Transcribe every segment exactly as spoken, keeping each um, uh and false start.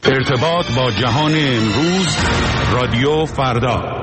ارتباط با جهان امروز، رادیو فردا.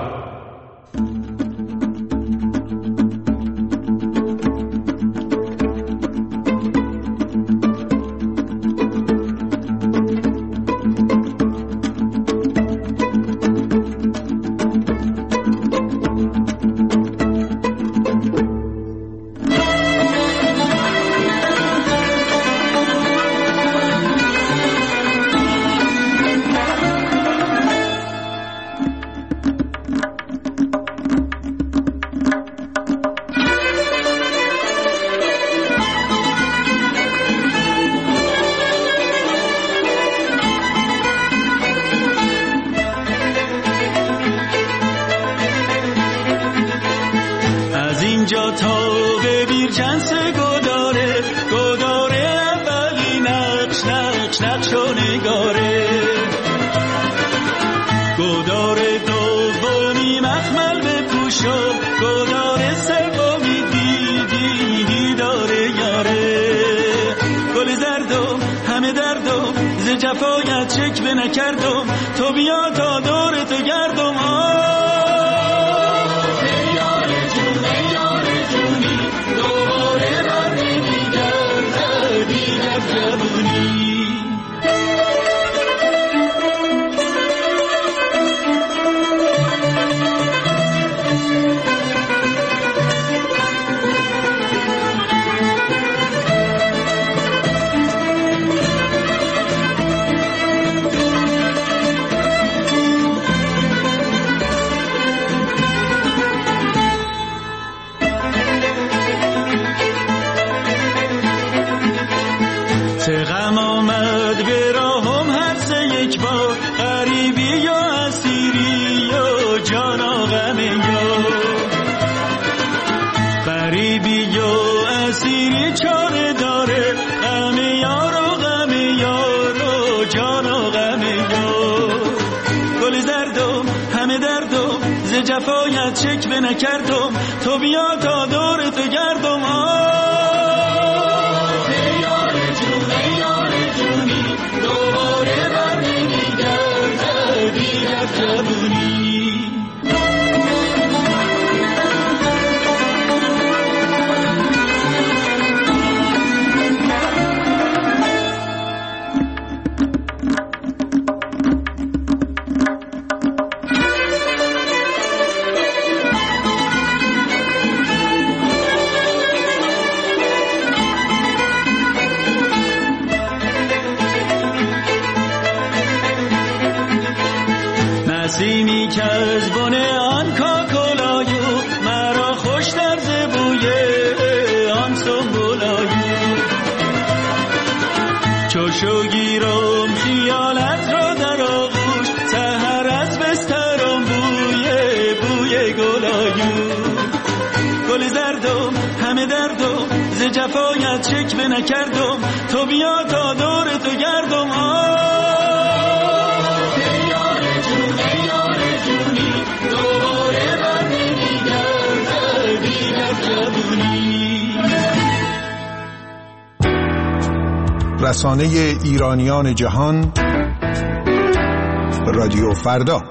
جفایت چک به نکردم تو بیا تا دور تو گردم. ای یار جون ای یار جونی دوباره بر نمیگرده دیگر جوونی. نسیمی که از بن آن کاکلایو مرا خوش در زبوی آن سنبولایو چوشو گیرم خیالت را در آغوش سحر از بسترم بوی بوی گلایو. گل زردم همه دردم ز جفایت چک به نکردم تو بیا تا دور تو گردم. رسانه ایرانیان جهان، رادیو فردا.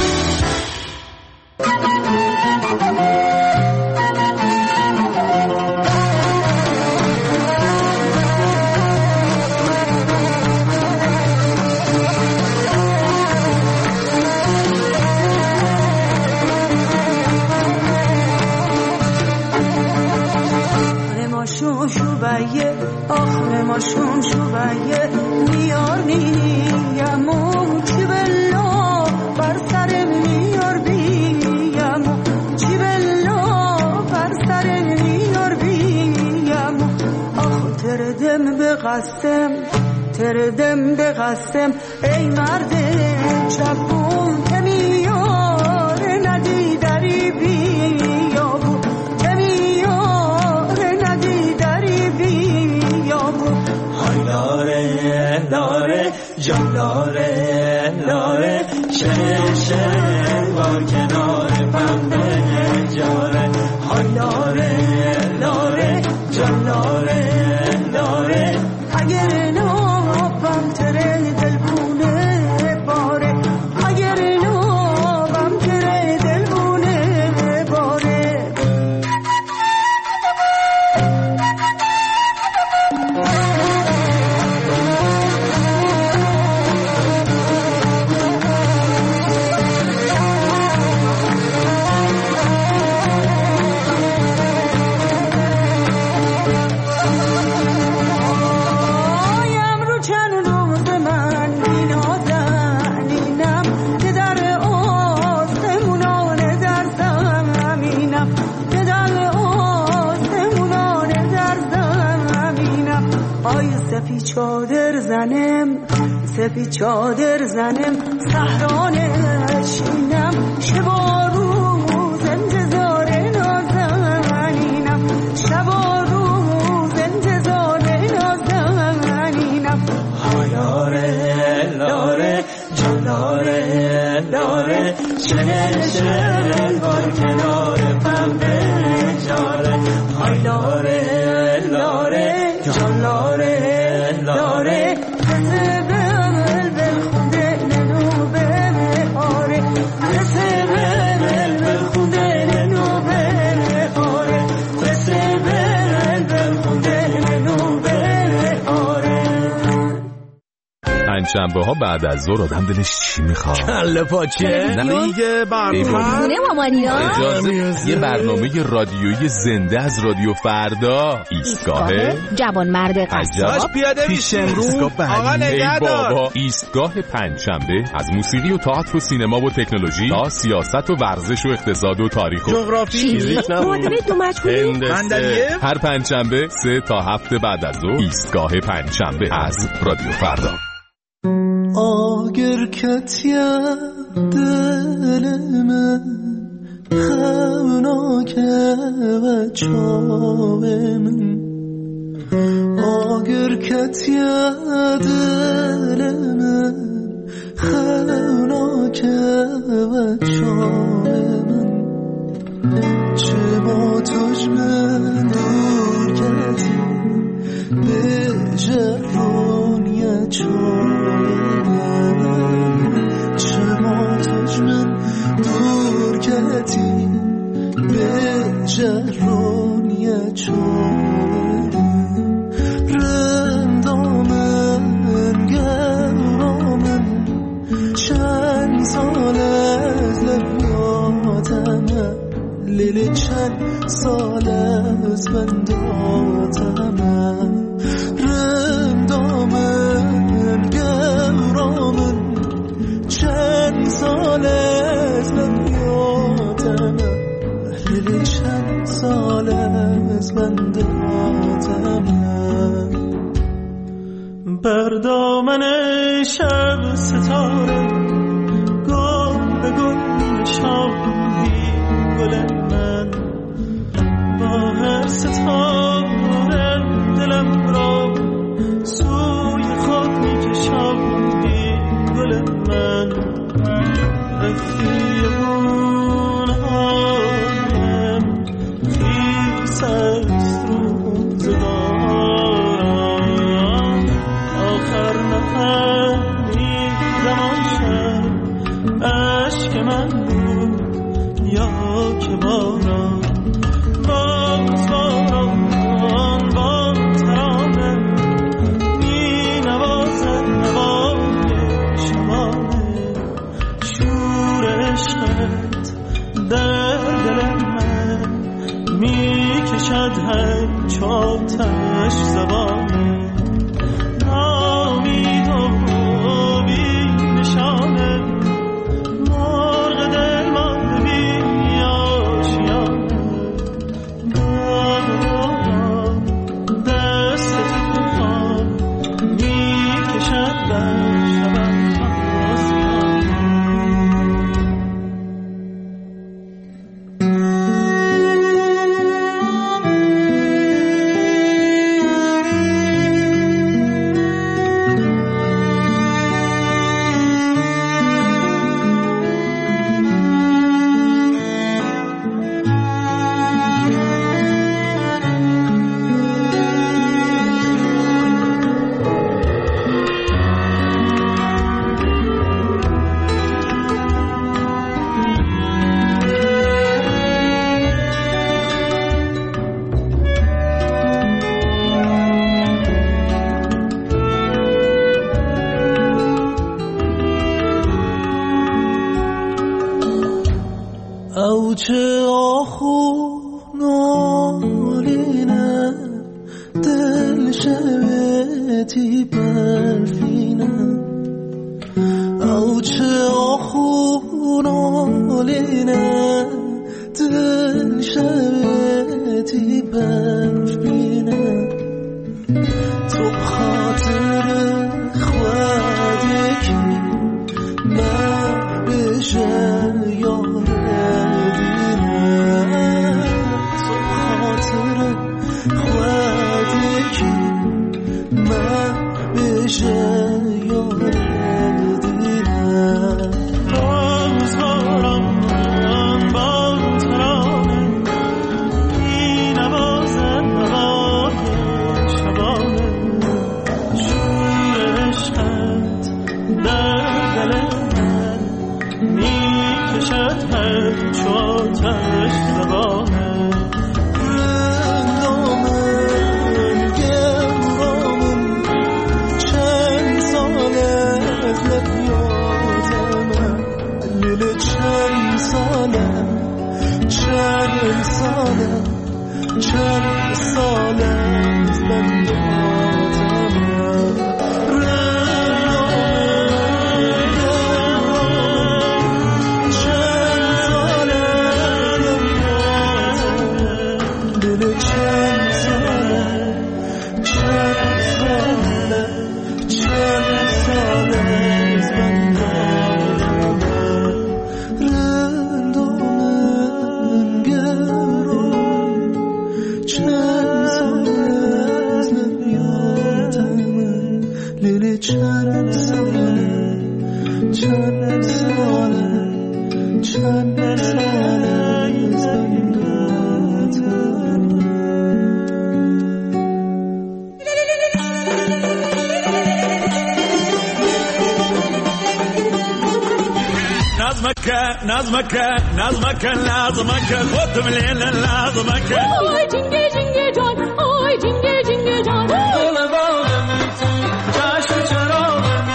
آخرماشون شویه میار نیمو چی بلا بر سرم میار بیمو چی بلا بر سرم میار بیمو. آخ تردم به قسم تردم به قسم ای مرد چپون که میار ندی دری بیابو که میار ندی دری بیابو. های داره داره جان داره داره چشه بار کنار پنبه جاره. های داره داره جان داره داره اگر نابم تره دلبونه چادر زنم سپید چادر زنم صحرا نشینم شب و روز انتظار نازنینم شب و روز انتظار نازنینم هایاره لاره جلاره لاره شهر شهر بار کنار پنبه جاره هایاره لاره جلاره لاره قصه بل بل خونده ننو به آره قصه بل بل خونده ننو به آره قصه بل بل خونده ننو به آره. پنجشنبه ها بعد از ظهر آدم دلش چی میخواد؟ کله پاچه دیگه برنامه خونه مامانیا اجازه یه برنامه رادیویی زنده از رادیو فردا. ایستگاه جوانمرد قصاب پیاده میشیم رو آقا نگهدار. بابا ایستگاه پنجشنبه از موسیقی و تئاتر و سینما و تکنولوژی تا سیاست و ورزش و اقتصاد و تاریخ و جغرافی معادله دو مجهولی هر پنجشنبه سه تا هفته بعد از ظهر ایستگاه پنجشنبه از رادیو فردا. آگر کتیه دل من خوناکه و چاوه من آگر کتیه دل من خوناکه و چاوه من چه با تجمن دور کتی به جرونیه چاوه چما تجمن دور کردی به جرونیه چون رندامن گرامن چند سال از لبیاتمه لیلی چند سال از بنداتمه رندامن گرامن چند سال از من یادم لیلی چند سال از من دادم بر دامن شب ستاره گل به گل نشاندی گل من با هر ستاره دلم را سوی خود میکشاندی گل من رفیقون هایم خیس از روزگارم آخر نفهمیدم آن شب عشق من بود یا که باران باز باران با ترانه می نوازد نوای شمانه شور عشقت در دل من می کشد هم چاتش زبانه نامید و بی نشانه مرغ دل مانده بی آشیانه دست تو می کشد در شبم چه آخونالینه دل شبتی برفینه او چه آخونالینه دل شبتی برفینه تو خاطر نظمك نظمك نظمك خود مليل نظمك آی جنگه جنگه جان آی جنگه جنگه جان دل باغم تو چشم چراغم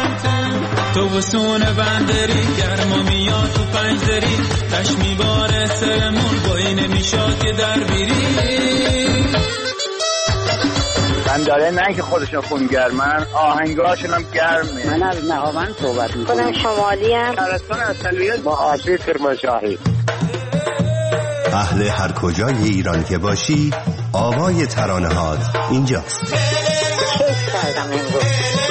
تو تو وسون بندری گرما میاد تو پنجدری تش میباره سرمون بایی نمیشاد که در بیری من داره نه که خودشون خونگرمن آهنگاشون هم گرمه. من از نهاوند صحبت میکنم. خودم شمالی ام. ترستان اصلیت با آسی کرمانشاهی. اهل هر کجای ایران که باشی آوای ترانه‌هات اینجاست. کیف کردم امروز.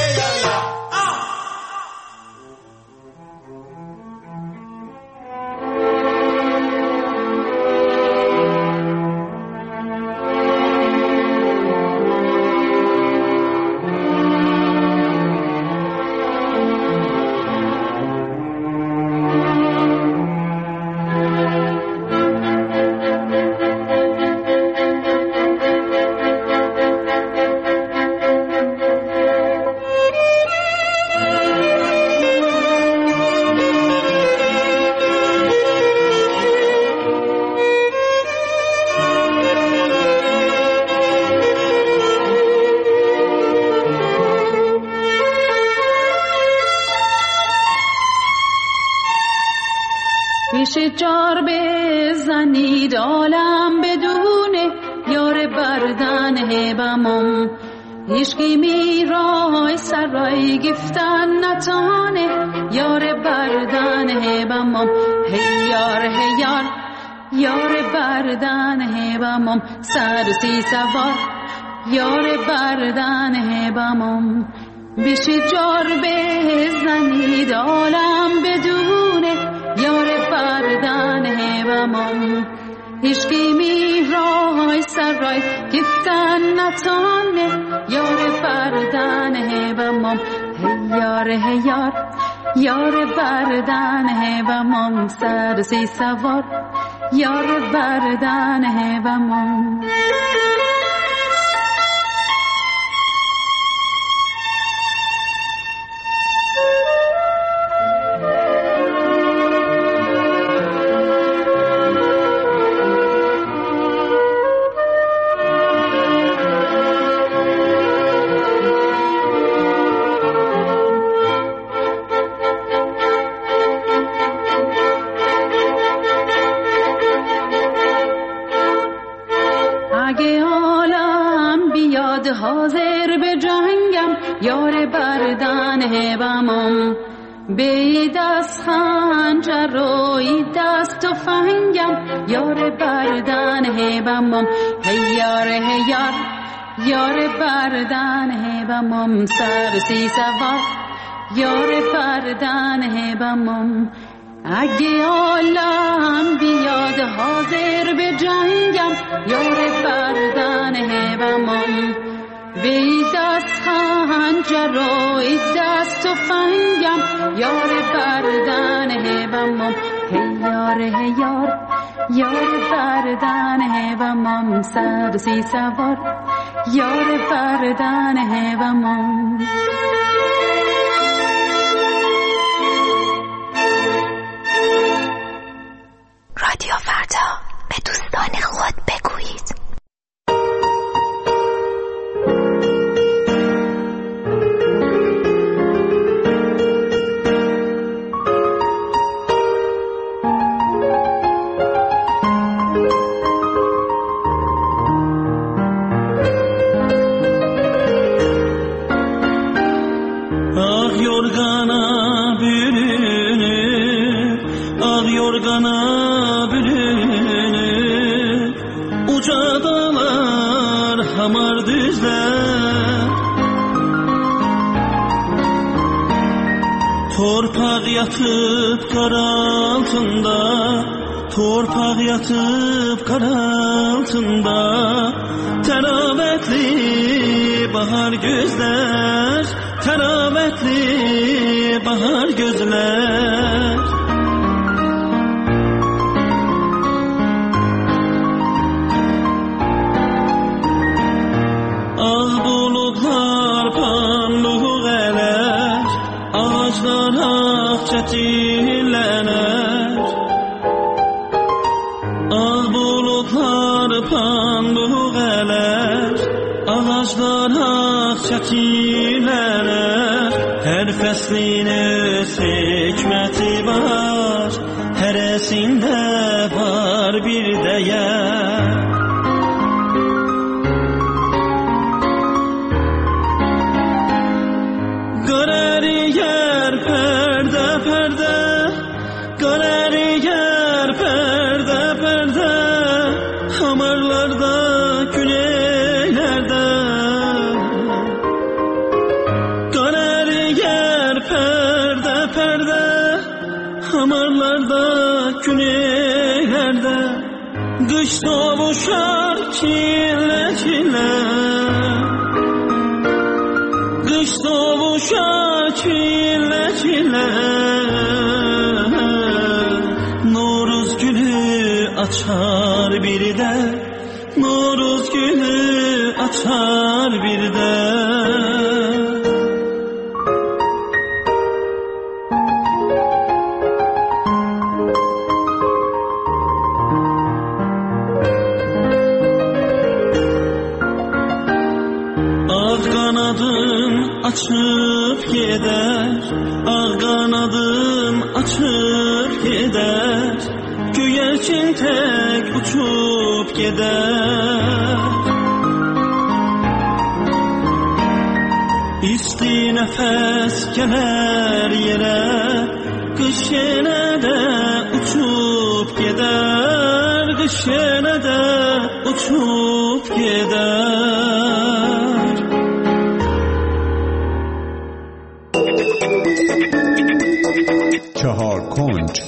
جار بزنید عالم بدونه یار بردن هبمم هیچکی میرای سرای گفتن نتانه یار بردن هبمم هی یار هی یار یار بردن هبمم سر سی سوار یار بردن هبمم بیشی جار بزنید عالم بدونه یار بردن هبمم هیچکی میرای سرای گفتن نتانه یار بردن هبمم هی یار هی یار یار بردن هبمم سر سی سوار یار بردن هبمم حاضر به جنگم یار بردن هبمم به دست خنجر و دست و فنگم یار بردن هبمم هی یار هی یار یار بردن هبمم سر سی سوار یار بردن بمم اگه عالم بیاد حاضر به جنگم یار بردن بمم بی دست خنجر و ای دست تفنگم یار بردن بمم هی یار هی یار یار بردن بمم صد و سی سوار یار بردن بمم رادیو فردا به دوستان خود بگویید. Torpaq yatıb qar altında, torpaq yatıb qar altında, təravətli bahar gözlər, təravətli bahar gözlər. Ağ buludlar panluq ələr, ağaclar ağ çətinlənər. Ağ buludlar panluq ələr, ağaclar ağ çətinlənər. Hər fəslin öz hikməti var, hərəsində var bir dəyər. Qış doğuşar çile çile, qış doğuşar çile çile. Noruz gülü açar bir de, Noruz gülü açar bir de. Açıp gider, ağ qanadım açıp gider, göyərçin tək uçup gider. İsti nəfəs gələr yerə, qış yenə də uçup gider, qış yenə də uçup gider. چهار کنج.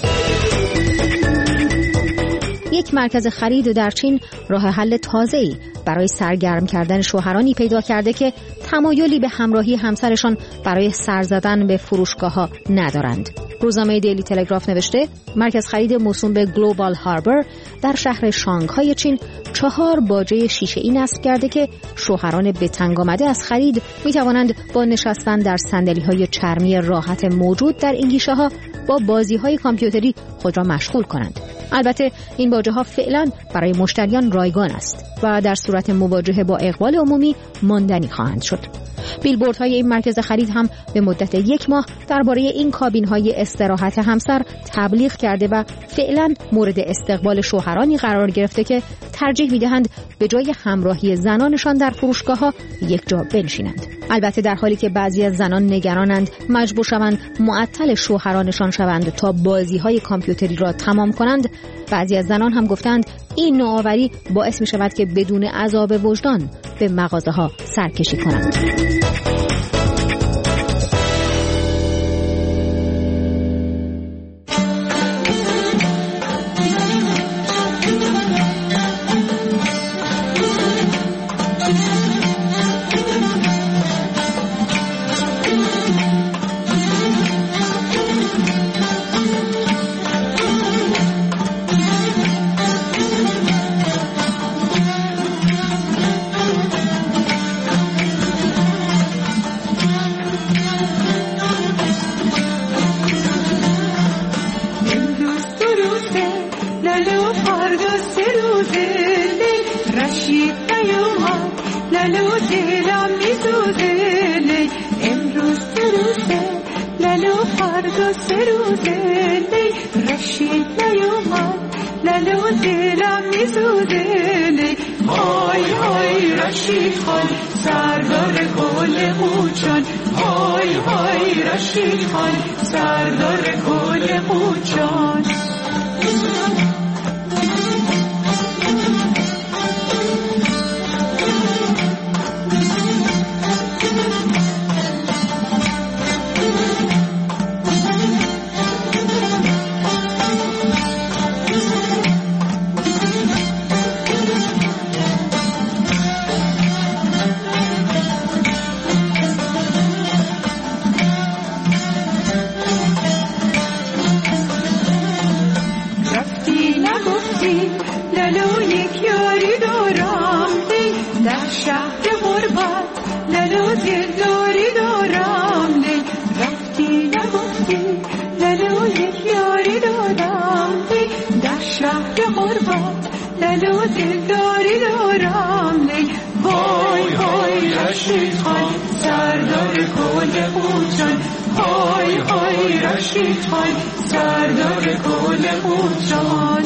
یک مرکز خرید در چین راه حل تازه‌ای برای سرگرم کردن شوهرانی پیدا کرده که تمایلی به همراهی همسرشان برای سر زدن به فروشگاه‌ها ندارند. روزنامه دیلی تلگراف نوشته مرکز خرید موسوم به گلوبال هاربر در شهر شانگهای چین چهار باجه شیشه‌ای نصب کرده که شوهران به تنگ آمده از خرید می‌توانند با نشستن در صندلی‌های چرمی راحت موجود در این گیشه‌ها با بازی‌های کامپیوتری خود را مشغول کنند. البته این باجه‌ها فعلا برای مشتریان رایگان است و در صورت مواجهه با اقبال عمومی ماندنی خواهند شد. بیلبوردهای این مرکز خرید هم به مدت یک ماه درباره این کابین‌های استراحت همسر تبلیغ کرده و فعلا مورد استقبال شوهرانی قرار گرفته که ترجیح می‌دهند به جای همراهی زنانشان در فروشگاه‌ها یک جا بنشینند. البته در حالی که بعضی از زنان نگرانند مجبور شوند معطل شوهرانشان شوند تا بازی‌های کامپیوتری را تمام کنند، بعضی از زنان هم گفتند این نوآوری باعث می‌شود که بدون عذاب وجدان به مغازه‌ها سرکشی کنند. لالو فردا سه روزه لی رشید نیومد لالو دلم میسوزه لی های های رشید خان سردار کل قوچان های های رشید خان سردار کل قوچان سردار کل قوچان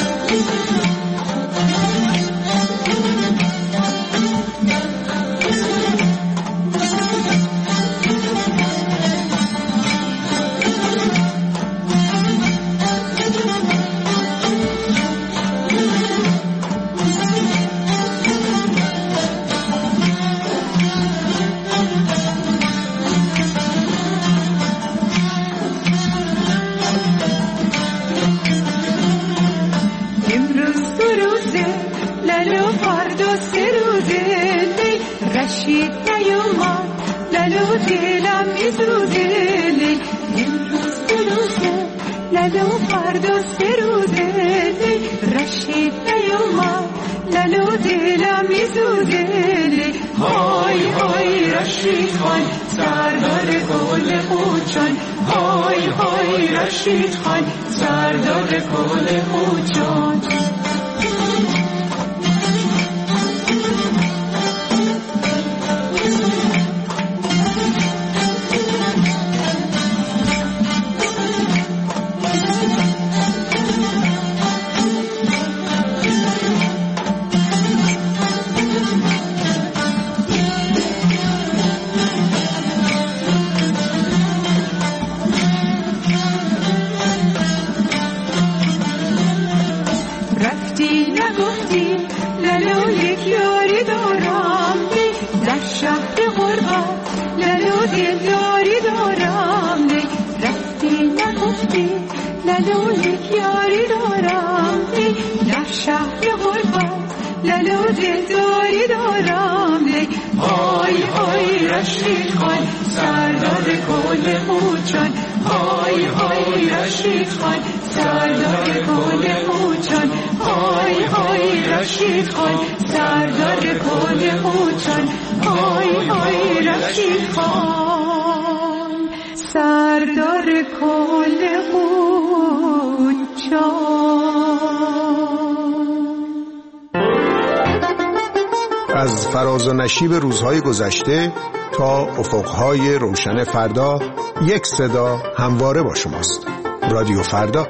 رشید خان سردار کل قوچان از فراز و نشیب روزهای گذشته تا افقهای روشن فردا، یک صدا همواره با شماست. رادیو فردا.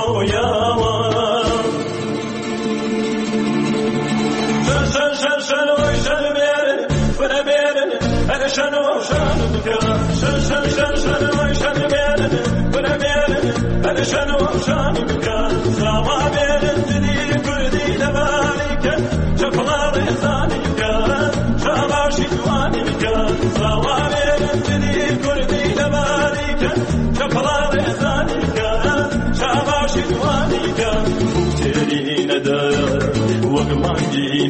Shut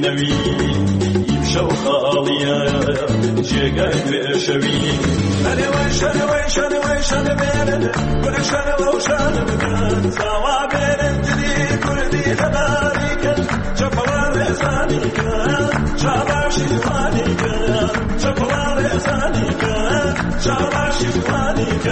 نوی شو خالیا جگای بشوی انا وش انا وش انا وش انا بين كل شنا وشنا مكان سوا بين تدي كردي تبارك شفوار زانيك شاباش زانيك شفوار زانيك شاباش زانيك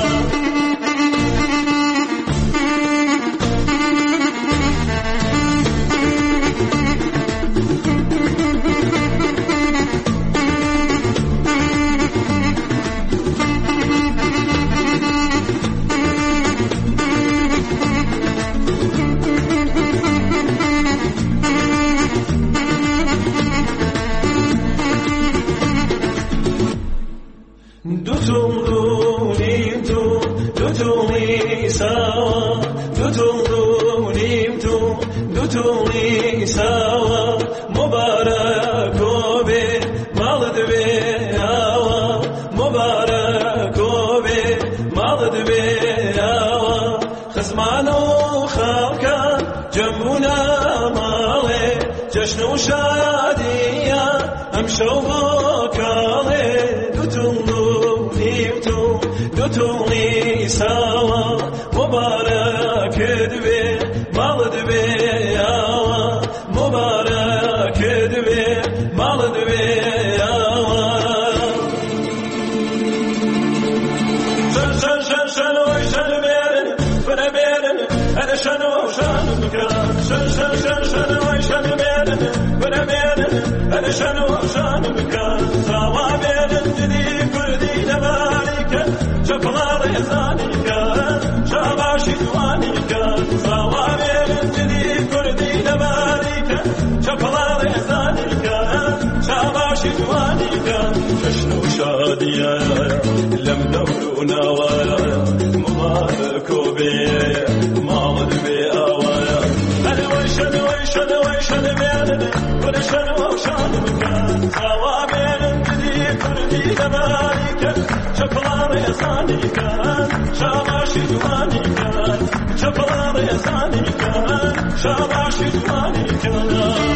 جشن و شادیه هم شوق کاله دوتون نیمتون دوتون سوا مبارک دوی مال دوی آوا مبارک دوی مال دوی آوا شن شن شن شن و شن بیرن بنا بیرن انا شن و شن بکران شن شن شن شن و شن بیرن بنا بیرن انا شن و شن بکران سوا بیرن جدی کردی نباریکن شفلار زانیکن شاباشی دوانیکن سوا بیرن جدی کردی نباریکن شفلار زانیکن شاباشی دوانیکن جشن و شادیه لم دورو نوایا مبارک و بیه مامد بی آوایا انا ویشن ویشن ویشن بیرن ونشن و شان بکن سوا بیرن جدی کردی نباریکن شفلار زانیکن شاباشی دوانیکن شفلار زانیکن شاباشی دوانیکن